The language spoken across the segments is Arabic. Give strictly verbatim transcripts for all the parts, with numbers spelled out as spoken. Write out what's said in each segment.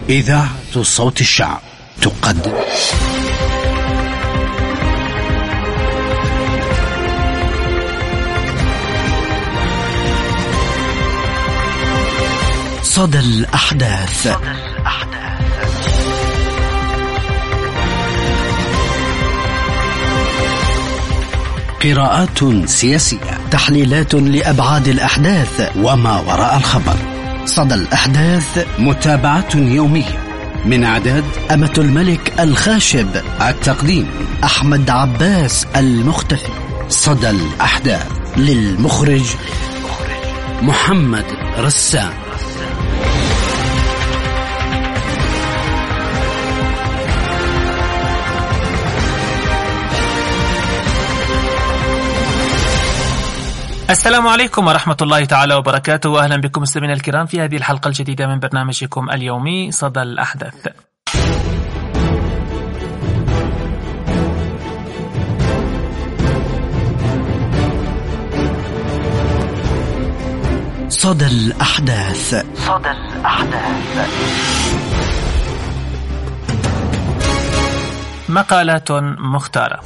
إذاعة صوت الشعب تقدم صدى الأحداث. قراءات سياسية، تحليلات لأبعاد الأحداث وما وراء الخبر. صدى الأحداث، متابعة يومية من إعداد أمة الملك الخاشب، التقديم أحمد عباس المختفي. صدى الأحداث للمخرج محمد رسام. السلام عليكم ورحمة الله تعالى وبركاته، وأهلا بكم مستمعينا الكرام في هذه الحلقة الجديدة من برنامجكم اليومي صدى الأحداث. صدى الأحداث. صدى الأحداث. مقالات مختارة.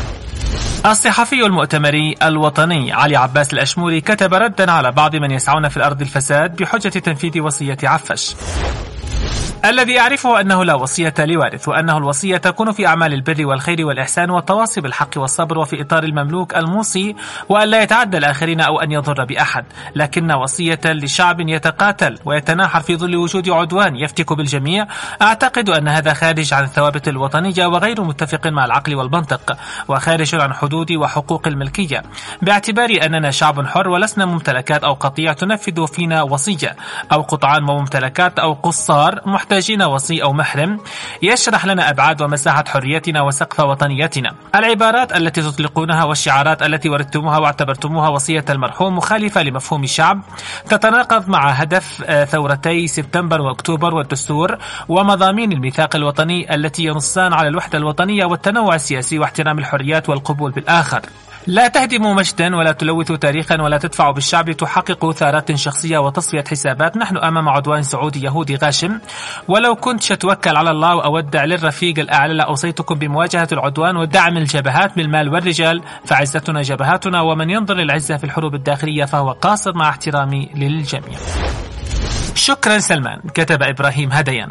الصحفي المؤتمري الوطني علي عباس الأشموري كتب ردا على بعض من يسعون في الأرض الفساد بحجة تنفيذ وصية عفش. الذي أعرفه أنه لا وصية لوارث، وأنه الوصية تكون في أعمال البر والخير والإحسان والتواصي بالحق والصبر، وفي إطار المملوك الموصي وأن لا يتعدى الآخرين أو أن يضر بأحد، لكن وصية لشعب يتقاتل ويتناحر في ظل وجود عدوان يفتك بالجميع. أعتقد أن هذا خارج عن الثوابت الوطنية وغير متفق مع العقل والمنطق، وخارج عن حدود وحقوق الملكية، باعتبار أننا شعب حر ولسنا ممتلكات أو قطيع تنفذ فينا وصية، أو قطعان وممتلكات أو قصار محتاجين وصي أو محرم يشرح لنا أبعاد ومساحة حريتنا وسقف وطنيتنا. العبارات التي تطلقونها والشعارات التي وردتموها واعتبرتموها وصية المرحوم مخالفة لمفهوم الشعب، تتناقض مع هدف ثورتي سبتمبر وأكتوبر والدستور ومضامين الميثاق الوطني التي ينصان على الوحدة الوطنية والتنوع السياسي واحترام الحريات والقبول بالآخر. لا تهدموا مجدا ولا تلوثوا تاريخا ولا تدفعوا بالشعب لتحققوا ثارات شخصية وتصفية حسابات. نحن أمام عدوان سعودي يهودي غاشم، ولو كنت شتوكل على الله وأودع للرفيق الأعلى لأوصيتكم بمواجهة العدوان ودعم الجبهات بالمال والرجال، فعزتنا جبهاتنا، ومن ينظر للعزة في الحروب الداخلية فهو قاصر، مع احترامي للجميع. شكرا سلمان، كتب إبراهيم هديان.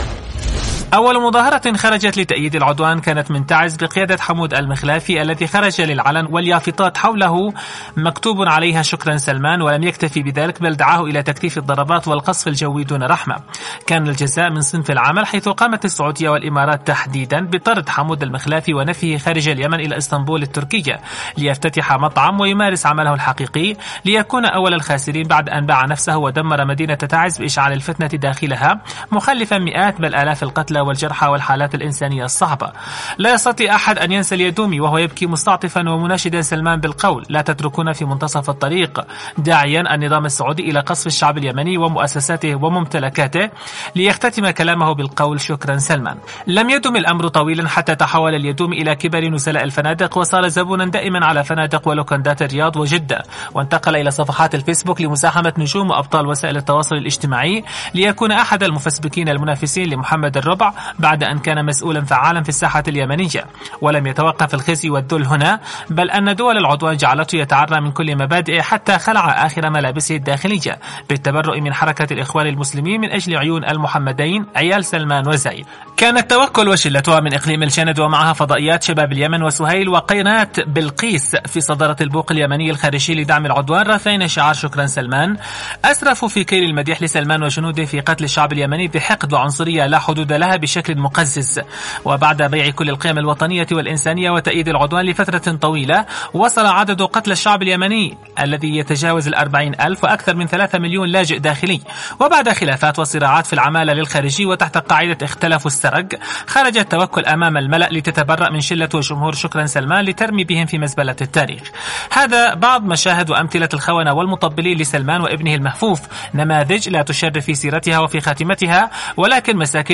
أول مظاهرة خرجت لتأييد العدوان كانت من تعز بقيادة حمود المخلافي الذي خرج للعلن، واليافطات حوله مكتوب عليها شكرا سلمان، ولم يكتفي بذلك بل دعاه إلى تكثيف الضربات والقصف الجوي دون رحمة. كان الجزاء من صنف العمل، حيث قامت السعودية والإمارات تحديدا بطرد حمود المخلافي ونفيه خارج اليمن إلى اسطنبول التركية ليفتتح مطعم ويمارس عمله الحقيقي، ليكون أول الخاسرين بعد أن باع نفسه ودمر مدينة تعز بإشعال الفتنة داخلها، مخلفا مئات بل آلاف القتلى والجرحى والحالات الإنسانية الصعبة. لا يستطيع أحد أن ينسى اليدومي وهو يبكي مستعطفا ومناشدا سلمان بالقول: لا تتركونا في منتصف الطريق، داعيا النظام السعودي إلى قصف الشعب اليمني ومؤسساته وممتلكاته، ليختتم كلامه بالقول: شكرا سلمان. لم يدم الأمر طويلا حتى تحول اليدومي إلى كبار نزلاء الفنادق، وصار زبونا دائما على فنادق ولوكندات الرياض وجدة، وانتقل إلى صفحات الفيسبوك لمساهمة نجوم وأبطال وسائل التواصل الاجتماعي، ليكون أحد المفسبكين المنافسين لمحمد الربع بعد أن كان مسؤولا فعالا في الساحة اليمنية. ولم يتوقف الخزي والذل هنا، بل أن دول العدوان جعلته يتعرى من كل مبادئه، حتى خلع آخر ملابسه الداخلية بالتبرؤ من حركة الإخوان المسلمين من أجل عيون المحمدين عيال سلمان وزايد. كان التوكل وشلتها من إقليم الجند، ومعها فضائيات شباب اليمن وسهيل وقيناة بلقيس في صدارة البوق اليمني الخارجي لدعم العدوان، رافعين شعار شكرا سلمان. أسرفوا في كيل المديح لسلمان وجنوده في قتل الشعب اليمني بحقد وعنصرية لا حدود لها بشكل مقزز. وبعد بيع كل القيم الوطنية والإنسانية وتأييد العدوان لفترة طويلة، وصل عدد قتل الشعب اليمني الذي يتجاوز الأربعين ألف، وأكثر من ثلاثة مليون لاجئ داخلي. وبعد خلافات وصراعات في العمالة للخارجي وتحت قاعدة اختلفوا السرق، خرج التوكل أمام الملأ لتتبرأ من شلة وجمهور شكرا سلمان لترمي بهم في مزبلة التاريخ. هذا بعض مشاهد وأمثلة الخونة والمطبلين لسلمان وابنه المهفوف، نماذج لا تشرف في سيرتها وفي خاتمتها، ولكن مساكين المرتزقة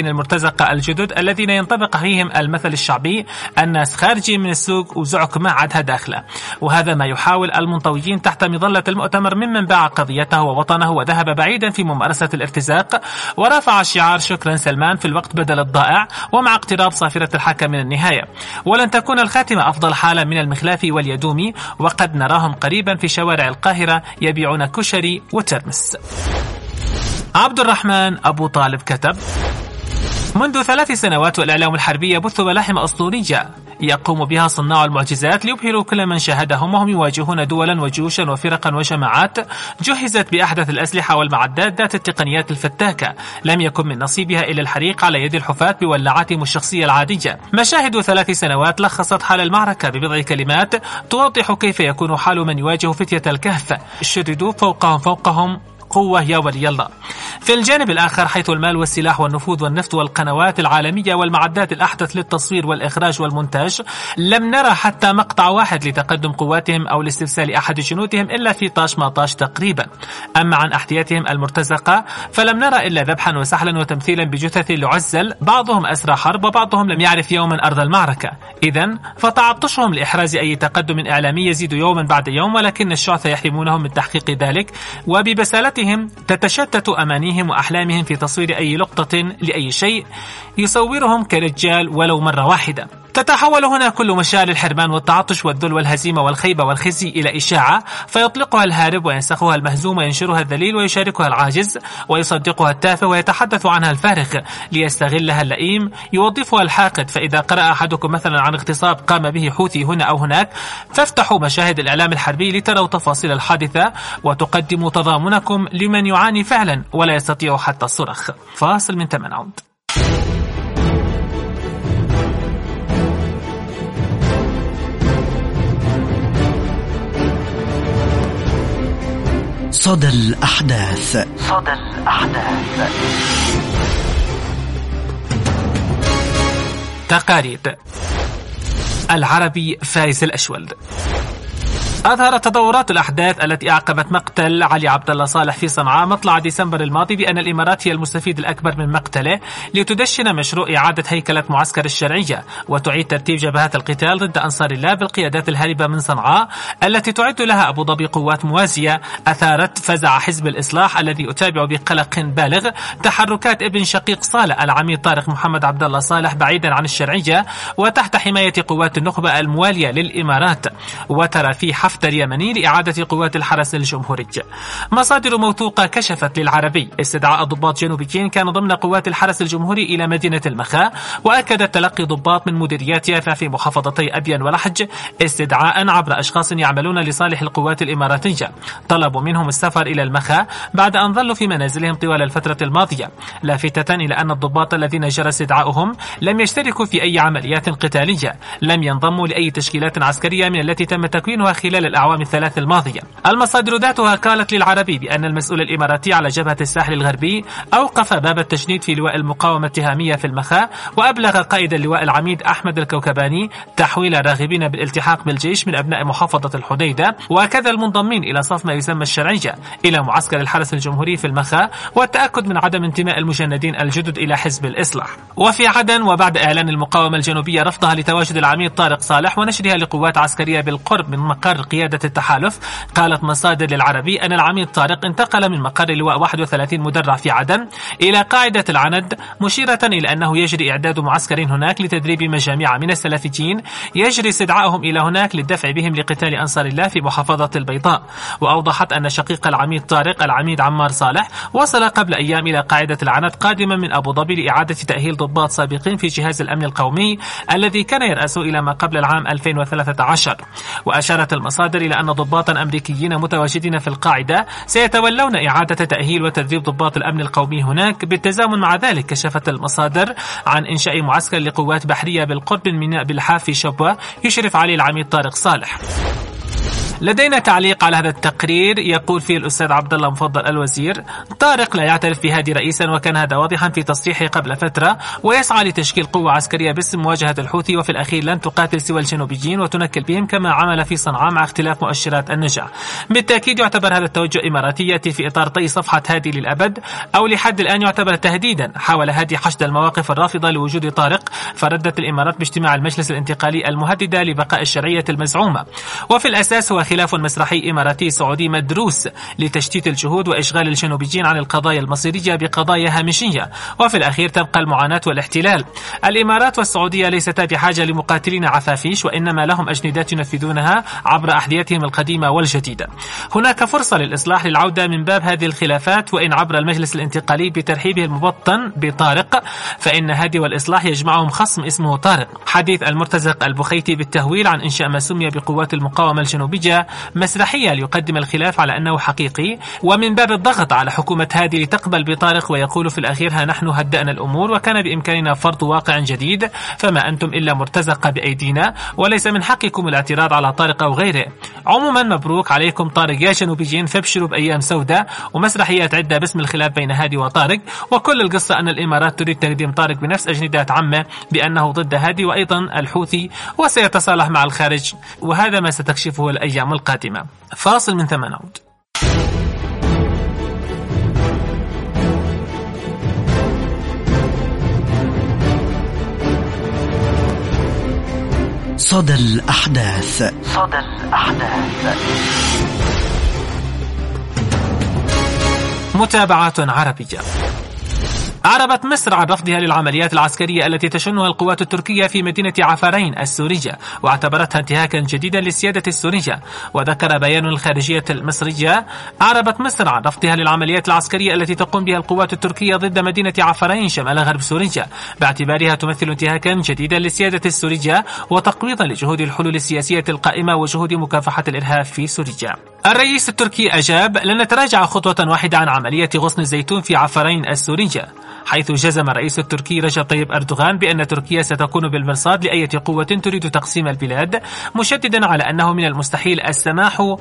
المرتزقة الجدد الذين ينطبق فيهم المثل الشعبي: الناس خارجين من السوق وزعك ما عادها داخله. وهذا ما يحاول المنطويين تحت مظلة المؤتمر ممن باع قضيته ووطنه وذهب بعيدا في ممارسة الارتزاق، ورفع شعار شكرا سلمان في الوقت بدل الضائع، ومع اقتراب صافرة الحكم من النهاية. ولن تكون الخاتمة أفضل حالا من المخلاف واليدومي، وقد نراهم قريبا في شوارع القاهرة يبيعون كشري وترمس. عبد الرحمن أبو طالب كتب: منذ ثلاث سنوات والإعلام الحربي يبث ملاحم أسطورية يقوم بها صناع المعجزات ليبهروا كل من شاهدهم، وهم يواجهون دولا وجيوشا وفرقا وجماعات جهزت بأحدث الأسلحة والمعدات ذات التقنيات الفتاكة، لم يكن من نصيبها إلا الحريق على يد الحفاة بولعاتهم الشخصية العادية. مشاهد ثلاث سنوات لخصت حال المعركة ببضع كلمات توضح كيف يكون حال من يواجه فتية الكهف: شردوا فوقهم فوقهم قوة يا ولي الله. في الجانب الآخر، حيث المال والسلاح والنفوذ والنفط والقنوات العالمية والمعدات الأحدث للتصوير والإخراج والمونتاج، لم نرى حتى مقطع واحد لتقدم قواتهم أو لاسترسال أحد جنودهم إلا في طاش ما طاش تقريبا. أما عن أحذيتهم المرتزقة فلم نرى إلا ذبحا وسحلا وتمثيلا بجثث لعزل، بعضهم أسرى حرب وبعضهم لم يعرف يوما أرض المعركة. إذن فتعطشهم لإحراز أي تقدم إعلامي يزيد يوما بعد يوم، ولكن الشعث يحرمونهم من تحقيق ذلك، وببسالتهم تتشتت أمانيهم وأحلامهم في تصوير أي لقطة لأي شيء يصورهم كرجال ولو مرة واحدة. تتحول هنا كل مشاعر الحرمان والتعطش والذل والهزيمة والخيبة والخزي إلى إشاعة، فيطلقها الهارب وينسخها المهزوم وينشرها الذليل ويشاركها العاجز ويصدقها التافه ويتحدث عنها الفارغ ليستغلها اللئيم يوظفها الحاقد. فإذا قرأ أحدكم مثلا عن اغتصاب قام به حوثي هنا أو هناك، فافتحوا مشاهد الإعلام الحربي لتروا تفاصيل الحادثة وتقدموا تضامنكم لمن يعاني فعلا ولا يستطيع حتى الصرخ. فاصل من ثمان عود. صدى الأحداث. صدى الأحداث. تقارير. العربي فايز الأشولد. أظهرت تطورات الأحداث التي أعقبت مقتل علي عبد الله صالح في صنعاء مطلع ديسمبر الماضي بأن الإمارات هي المستفيد الأكبر من مقتله، لتدشن مشروع إعادة هيكلة معسكر الشرعية وتعيد ترتيب جبهات القتال ضد أنصار الله بالقيادات الهاربة من صنعاء التي تعد لها أبو ظبي قوات موازية. أثارت فزع حزب الإصلاح الذي أتابع بقلق بالغ تحركات ابن شقيق صالح العميد طارق محمد عبد الله صالح بعيدا عن الشرعية وتحت حماية قوات النخبة الموالية للإمارات، وترى في حفتر يمني لإعادة قوات الحرس الجمهوري. مصادر موثوقة كشفت للعربي استدعاء ضباط جنوبيين كان ضمن قوات الحرس الجمهوري إلى مدينة المخا، وأكدت تلقي ضباط من مديرياتها في محافظتي أبين ولحج استدعاء عبر أشخاص يعملون لصالح القوات الإماراتية. طلبوا منهم السفر إلى المخا بعد أن ظلوا في منازلهم طوال الفترة الماضية، لافتة إلى أن الضباط الذين جرى استدعاؤهم لم يشتركوا في أي عمليات قتالية، لم ينضموا لأي تشكيلات عسكرية من التي تم تكوينها خلال الأعوام الثلاث الماضية. المصادر ذاتها قالت للعربي بأن المسؤول الإماراتي على جبهة الساحل الغربي أوقف باب التجنيد في لواء المقاومة التهامية في المخا، وأبلغ قائد اللواء العميد أحمد الكوكباني تحويل راغبين بالالتحاق بالجيش من أبناء محافظة الحديدة وكذا المنضمين إلى صف ما يسمى الشرعية إلى معسكر الحرس الجمهوري في المخا، والتأكد من عدم انتماء المجندين الجدد إلى حزب الإصلاح. وفي عدن، وبعد إعلان المقاومة الجنوبية رفضها لتواجد العميد طارق صالح ونشرها لقوات عسكرية بالقرب من مقر قيادة التحالف، قالت مصادر للعربي أن العميد طارق انتقل من مقر لواء واحد وثلاثين مدرع في عدن إلى قاعدة العند، مشيرة إلى أنه يجري إعداد معسكر هناك لتدريب مجاميع من السلفيين يجري استدعائهم إلى هناك للدفع بهم لقتال أنصار الله في محافظة البيضاء. وأوضحت أن شقيق العميد طارق العميد عمار صالح وصل قبل أيام إلى قاعدة العند قادما من أبو ظبي لإعادة تأهيل ضباط سابقين في جهاز الأمن القومي الذي كان يرأس إلى ما قبل العام ألفين وثلاثة عشر. وأشارت المصادر إلى أن ضباطا أمريكيين متواجدين في القاعدة سيتولون إعادة تأهيل وتدريب ضباط الأمن القومي هناك. بالتزامن مع ذلك كشفت المصادر عن إنشاء معسكر لقوات بحرية بالقرب من ميناء بالحاف في شبوة يشرف عليه العميد طارق صالح. لدينا تعليق على هذا التقرير يقول فيه الأستاذ عبد الله مفضل الوزير: طارق لا يعترف بهادي رئيسا، وكان هذا واضحا في تصريحه قبل فترة، ويسعى لتشكيل قوة عسكرية باسم مواجهة الحوثي، وفي الأخير لن تقاتل سوى الجنوبيين وتنكل بهم كما عمل في صنعاء مع اختلاف مؤشرات النجاح. بالتأكيد يعتبر هذا التوجه إماراتي يأتي في إطار طي صفحة هادي للأبد، أو لحد الآن يعتبر تهديدا. حاول هادي حشد المواقف الرافضة لوجود طارق، فردت الإمارات باجتماع المجلس الانتقالي المهددة لبقاء الشرعية المزعومة. وفي الأساس هو خلاف مسرحي إماراتي سعودي مدروس لتشتيت الجهود وإشغال الجنوبيين عن القضايا المصيرية بقضايا هامشية، وفي الأخير تبقى المعاناة والاحتلال. الإمارات والسعودية ليستا بحاجة لمقاتلين عفافيش، وإنما لهم أجندات ينفذونها عبر أحذيتهم القديمة والجديدة. هناك فرصة للإصلاح للعودة من باب هذه الخلافات، وإن عبر المجلس الانتقالي بترحيبه المبطن بطارق، فإن هادي والإصلاح يجمعهم خصم اسمه طارق. حديث المرتزق البخيتي بالتهويل عن إنشاء ما سمي بقوات المقاومة الجنوبية مسرحية ليقدم الخلاف على أنه حقيقي، ومن باب الضغط على حكومة هادي لتقبل بطارق، ويقول في الأخير: ها نحن هدأنا الأمور وكان بإمكاننا فرض واقع جديد، فما أنتم إلا مرتزقة بأيدينا، وليس من حقكم الاعتراض على طارق أو غيره. عموما مبروك عليكم طارق يا جنوبيين، فابشروا بأيام سوداء ومسرحيات عدة باسم الخلاف بين هادي وطارق. وكل القصة أن الإمارات تريد تقديم طارق بنفس أجندات عمه بأنه ضد هادي وأيضا الحوثي، وسيتصالح مع الخارج، وهذا ما ستكشفه الأيام القادمة. فاصل من ثم نعود. صدى الأحداث. صدى الأحداث. متابعات عربية. أعربت مصر عن رفضها للعمليات العسكرية التي تشنها القوات التركية في مدينة عفرين السورية، واعتبرتها انتهاكا جديدا للسيادة السورية. وذكر بيان الخارجية المصرية: أعربت مصر عن رفضها للعمليات العسكرية التي تقوم بها القوات التركية ضد مدينة عفرين شمال غرب سوريا، باعتبارها تمثل انتهاكا جديدا للسيادة السورية وتقويضا لجهود الحلول السياسية القائمة وجهود مكافحة الإرهاب في سوريا. الرئيس التركي أجاب: لن نتراجع خطوة واحدة عن عملية غصن الزيتون في عفرين السورية، حيث جزم الرئيس التركي رجب طيب أردوغان بأن تركيا ستكون بالمرصاد لأي قوة تريد تقسيم البلاد، مشددا على أنه من المستحيل السماح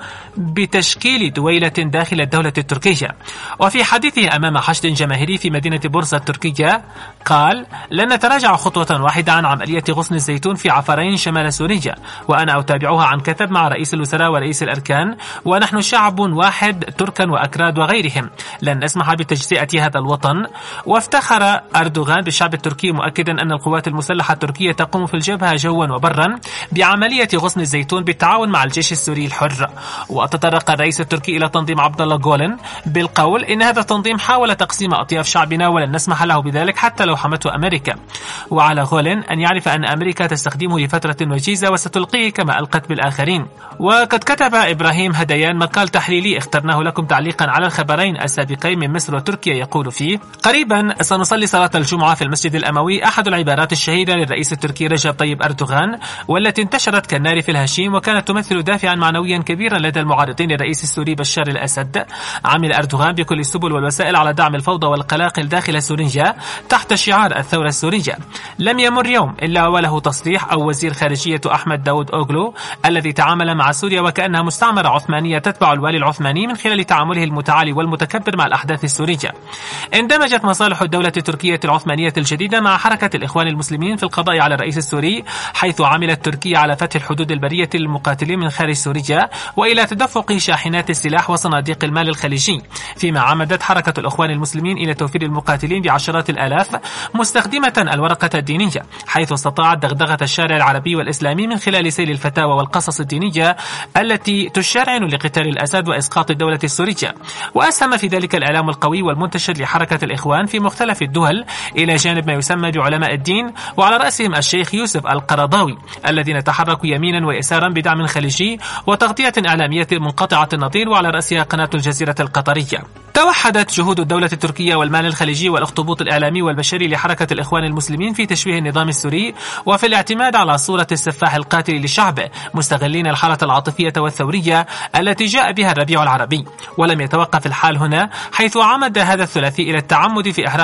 بتشكيل دويلة داخل الدولة التركية. وفي حديثه أمام حشد جماهيري في مدينة بورصة التركية قال: لن نتراجع خطوة واحدة عن عملية غصن الزيتون في عفرين شمال سوريا، وأنا أتابعها عن كثب مع رئيس الوزراء ورئيس الأركان، ونحن شعب واحد تركا وأكراد وغيرهم، لن نسمح بتجزئة هذا الوطن. وافتخر أردوغان بالشعب التركي مؤكدا أن القوات المسلحة التركية تقوم في الجبهة جوا وبرا بعملية غصن الزيتون بالتعاون مع الجيش السوري الحر. وتطرق الرئيس التركي إلى تنظيم عبد الله جولن بالقول إن هذا التنظيم حاول تقسيم أطياف شعبنا ولن نسمح له بذلك حتى لو حمته أمريكا. وعلى جولن أن يعرف أن أمريكا تستخدمه لفترة وجيزة وستلقيه كما ألقت بالآخرين. وقد كتب إبراهيم هديان مقال تحليلي اخترناه لكم تعليقا على الخبرين السابقين من مصر وتركيا، يقول فيه: قريبا سنصلي صلاة الجمعة في المسجد الأموي، أحد العبارات الشهيرة للرئيس التركي رجب طيب أردوغان، والتي انتشرت كالنار في الهشيم وكانت تمثل دافعا معنويا كبيرا لدى المعارضين للرئيس السوري بشار الأسد. عمل أردوغان بكل السبل والوسائل على دعم الفوضى والقلاقل داخل سوريا تحت شعار الثورة السورية. لم يمر يوم إلا وله تصريح أو وزير خارجية أحمد داود أوغلو الذي تعامل مع سوريا وكأنها مستعمرة عثمانية تتبع الوالي العثماني من خلال تعامله المتعالي والمتكبر مع الأحداث السورية. اندمجت مصالح الدولة التركية العثمانية الجديدة مع حركة الإخوان المسلمين في القضاء على الرئيس السوري، حيث عملت تركيا على فتح الحدود البرية للمقاتلين من خارج سوريا وإلى تدفق شاحنات السلاح وصناديق المال الخليجي، فيما عمدت حركة الإخوان المسلمين إلى توفير المقاتلين بعشرات الآلاف مستخدمة الورقة الدينية، حيث استطاعت دغدغة الشارع العربي والإسلامي من خلال سيل الفتاوى والقصص الدينية التي تشرعن لقتال الأسد وإسقاط الدولة السورية. وأسهم في ذلك الإعلام القوي والمنتشر لحركة الإخوان في مختلف الدول، إلى جانب ما يسمى بعلماء الدين، وعلى رأسهم الشيخ يوسف القرضاوي، الذين تحركوا يمينا ويسارا بدعم خليجي وتغطية إعلامية منقطعة النظير، وعلى رأسها قناة الجزيرة القطرية. توحدت جهود الدولة التركية والمال الخليجي والأخطبوط الإعلامي والبشري لحركة الإخوان المسلمين في تشويه النظام السوري وفي الاعتماد على صورة السفاح القاتل لشعبه، مستغلين الحالة العاطفية والثورية التي جاء بها الربيع العربي. ولم يتوقف الحال هنا، حيث عمد هذا الثلاثي إلى التعمد في إحراق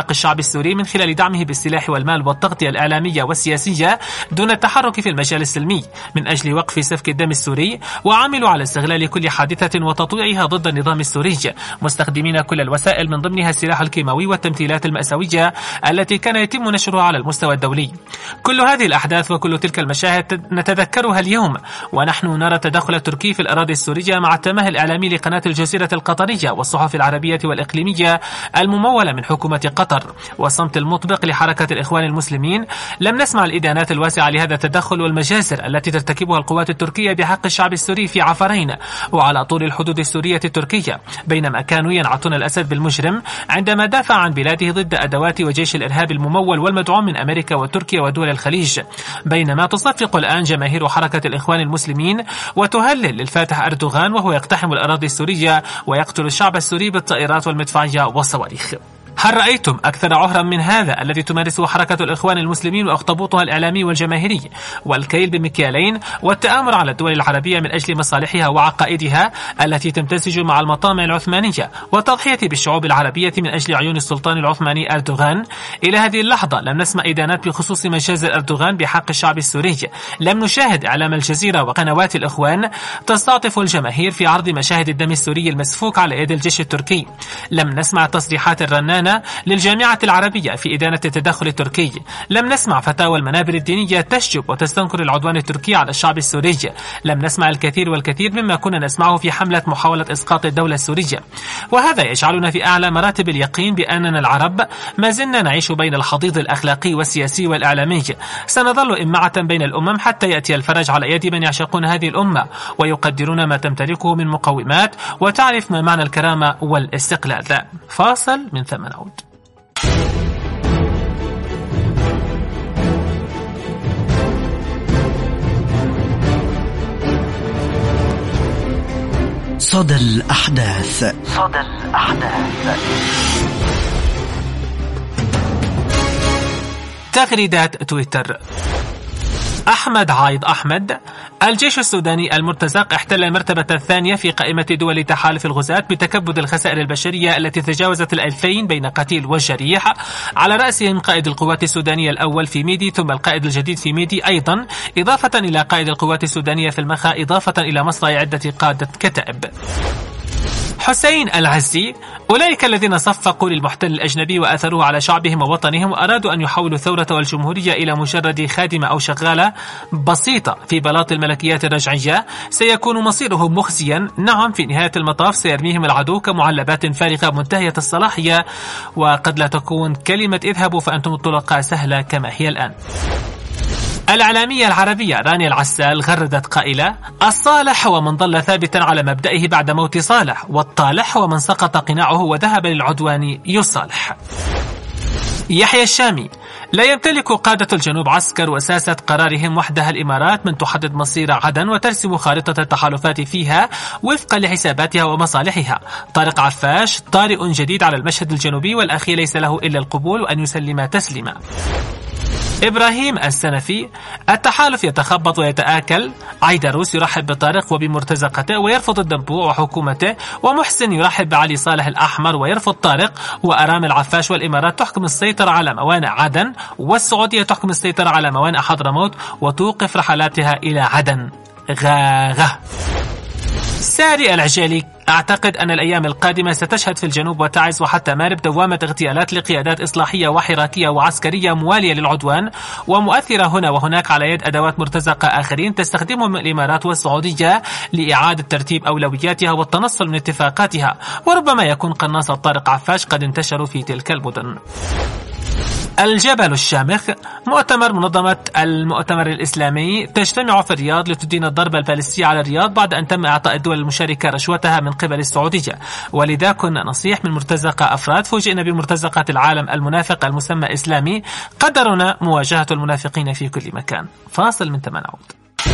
حق الشعب السوري من خلال دعمه بالسلاح والمال والتغطية الإعلامية والسياسية دون التحرك في المجال السلمي من أجل وقف سفك الدم السوري، وعملوا على استغلال كل حادثة وتطويعها ضد النظام السوري، مستخدمين كل الوسائل من ضمنها السلاح الكيماوي والتمثيلات المأساوية التي كان يتم نشرها على المستوى الدولي. كل هذه الأحداث وكل تلك المشاهد نتذكرها اليوم ونحن نرى التدخل التركي في الأراضي السورية مع التمهل الإعلامي لقناة الجزيرة القطرية والصحف العربية والإقليمية الممولة من حكومة قطر، والصمت المطبق لحركة الإخوان المسلمين. لم نسمع الإدانات الواسعة لهذا التدخل والمجازر التي ترتكبها القوات التركية بحق الشعب السوري في عفرين وعلى طول الحدود السورية التركية، بينما كانوا ينعتون الأسد بالمجرم عندما دافع عن بلاده ضد أدوات وجيش الإرهاب الممول والمدعوم من أمريكا وتركيا ودول الخليج. بينما تصفق الآن جماهير حركة الإخوان المسلمين وتهلل للفاتح أردوغان وهو يقتحم الأراضي السورية ويقتل الشعب السوري بالطائرات والمدفعية والصواريخ. هل رأيتم أكثر عهرا من هذا الذي تمارسه حركة الإخوان المسلمين وأخطبوطها الإعلامي والجماهيري، والكيل بمكيالين والتآمر على الدول العربية من أجل مصالحها وعقائدها التي تمتزج مع المطامع العثمانية والتضحية بالشعوب العربية من أجل عيون السلطان العثماني أردوغان؟ إلى هذه اللحظة لم نسمع إدانات بخصوص مجازر أردوغان بحق الشعب السوري. لم نشاهد إعلام الجزيرة وقنوات الإخوان تستعطف الجماهير في عرض مشاهد الدم السوري المسفوك على يد الجيش التركي. لم نسمع تصريحات الرنانة للجامعة العربية في إدانة التدخل التركي. لم نسمع فتاوى المنابر الدينية تشجب وتستنكر العدوان التركي على الشعب السوري. لم نسمع الكثير والكثير مما كنا نسمعه في حملة محاولة إسقاط الدولة السورية. وهذا يجعلنا في أعلى مراتب اليقين بأننا العرب ما زلنا نعيش بين الحضيض الأخلاقي والسياسي والإعلامي. سنظل إمعة بين الأمم حتى يأتي الفرج على يد من يعشقون هذه الأمة ويقدرون ما تمتلكه من مقومات وتعرف ما معنى الكرامة والاستقلال. فاصل من ثم نعود. صدى الأحداث. صدى الأحداث. تغريدات تويتر. أحمد عايض أحمد: الجيش السوداني المرتزق احتل المرتبة الثانية في قائمة دول تحالف الغزاة بتكبد الخسائر البشرية التي تجاوزت الألفين بين قتيل وجريح، على رأسهم قائد القوات السودانية الأول في ميدي ثم القائد الجديد في ميدي أيضا، إضافة إلى قائد القوات السودانية في المخا، إضافة إلى مصرع عدة قادة كتائب. حسين العزي: أولئك الذين صفقوا للمحتل الأجنبي وأثروه على شعبهم ووطنهم وأرادوا أن يحولوا الثورة والجمهورية إلى مجرد خادمة أو شغالة بسيطة في بلاط الملكيات الرجعية سيكون مصيرهم مخزيا. نعم، في نهاية المطاف سيرميهم العدو كمعلبات فارغة منتهية الصلاحية، وقد لا تكون كلمة اذهبوا فأنتم الطلقاء سهلة كما هي الآن. الإعلامية العربية رانيا العسال غردت قائلة: الصالح هو من ظل ثابتا على مبدئه بعد موت صالح، والطالح هو من سقط قناعه وذهب للعدوان يصالح. يحيى الشامي: لا يمتلك قادة الجنوب عسكر وساسة قرارهم وحدها الإمارات من تحدد مصير عدن وترسم خارطة التحالفات فيها وفقا لحساباتها ومصالحها. طارق عفاش: طارئ جديد على المشهد الجنوبي، والأخير ليس له إلا القبول وأن يسلم تسليما. إبراهيم السنفي: التحالف يتخبط ويتآكل. عيدروس يرحب بطارق وبمرتزقته ويرفض الدنبوع وحكومته، ومحسن يرحب بعلي صالح الأحمر ويرفض طارق، وأرامل عفاش والإمارات تحكم السيطرة على موانئ عدن، والسعودية تحكم السيطرة على موانئ حضرموت وتوقف رحلاتها إلى عدن. غاغة. ساري العجالي: أعتقد أن الأيام القادمة ستشهد في الجنوب وتعز وحتى مارب دوامة اغتيالات لقيادات إصلاحية وحراكية وعسكرية موالية للعدوان ومؤثرة هنا وهناك على يد أدوات مرتزقة آخرين تستخدمهم الإمارات والسعودية لإعادة ترتيب أولوياتها والتنصل من اتفاقاتها، وربما يكون قناص طارق عفاش قد انتشروا في تلك المدن. الجبل الشامخ: مؤتمر منظمة المؤتمر الإسلامي تجتمع في الرياض لتدين الضربة البالستية على الرياض بعد أن تم إعطاء الدول المشاركة رشوتها من قبل السعودية، ولذا كنا نصيح من مرتزقة أفراد فوجئنا بمرتزقة العالم المنافق المسمى إسلامي. قدرنا مواجهة المنافقين في كل مكان. فاصل من ثمان عود.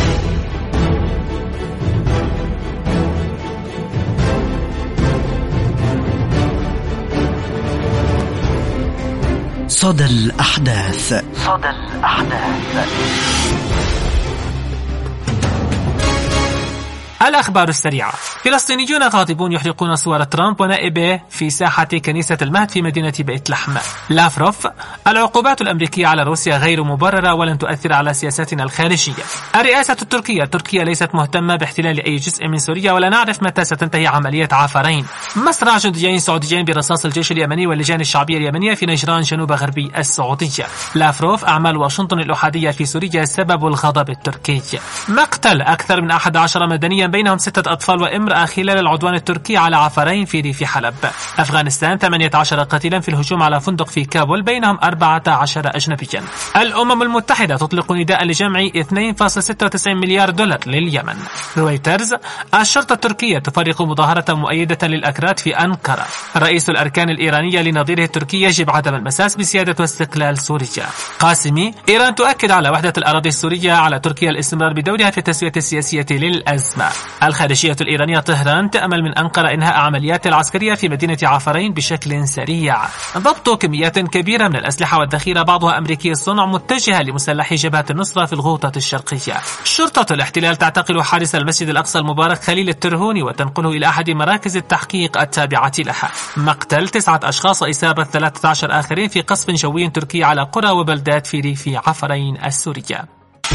صدى الأحداث. صدى الأحداث. الأخبار السريعة. فلسطينيون غاضبون يحرقون صور ترامب ونائبه في ساحة كنيسة المهد في مدينة بيت لحم. لافروف: العقوبات الأمريكية على روسيا غير مبررة ولن تؤثر على سياستنا الخارجية. الرئاسة التركية: تركيا ليست مهتمة باحتلال أي جزء من سوريا ولا نعرف متى ستنتهي عملية عفرين. مصرع جنديين سعوديين برصاص الجيش اليمني واللجان الشعبية اليمنية في نجران جنوب غربي السعودية. لافروف: أعمال واشنطن الأحادية في سوريا سبب الغضب التركي. مقتل أكثر من أحد عشر مدنيا بينهم ستة أطفال وامرأة خلال العدوان التركي على عفرين في ريف حلب. أفغانستان: ثمانية عشر قتيلا في الهجوم على فندق في كابول بينهم أربعة عشر أجنبيا. الأمم المتحدة تطلق نداء لجمع اثنين فاصلة ستة وتسعين مليار دولار لليمن. رويترز: الشرطة التركية تفرق مظاهرة مؤيدة للأكراد في أنقرة. رئيس الأركان الإيرانية لنظيره التركي يجب عدم المساس بسيادة واستقلال سوريا. قاسمي: إيران تؤكد على وحدة الأراضي السورية، على تركيا الاستمرار بدورها في التسوية السياسية للأزمة. الخارجية الإيرانية طهران تأمل من أنقرة إنهاء عمليات العسكرية في مدينة عفرين بشكل سريع. ضبط كميات كبيرة من الأسلحة والذخيرة بعضها أمريكي الصنع متجهة لمسلحي جبهة النصرة في الغوطة الشرقية. شرطة الاحتلال تعتقل حارس المسجد الأقصى المبارك خليل الترهوني وتنقله إلى أحد مراكز التحقيق التابعة لها. مقتل تسعة أشخاص وإصابة ثلاثة عشر آخرين في قصف جوي تركي على قرى وبلدات في ريف عفرين السورية.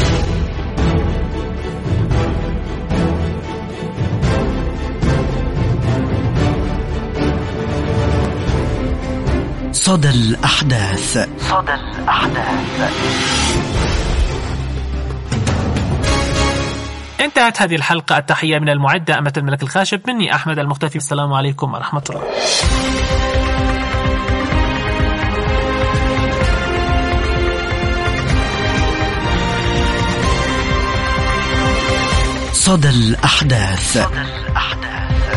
صدى الأحداث. صدى الأحداث. انتهت هذه الحلقة. التحية من المعدة أمة الملك الخاشب، مني أحمد المختفي. السلام عليكم ورحمة الله. صدى الأحداث. صدى الأحداث.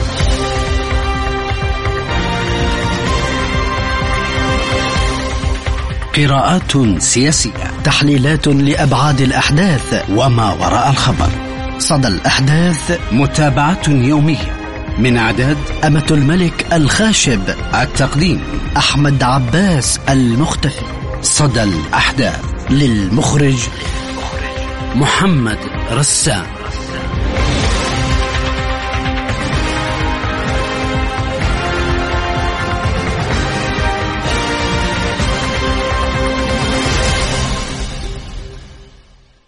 قراءات سياسية، تحليلات لأبعاد الأحداث وما وراء الخبر. صدى الأحداث، متابعة يومية. من إعداد أمة الملك الخاشب، التقديم أحمد عباس المختفي. صدى الأحداث، للمخرج محمد رسام.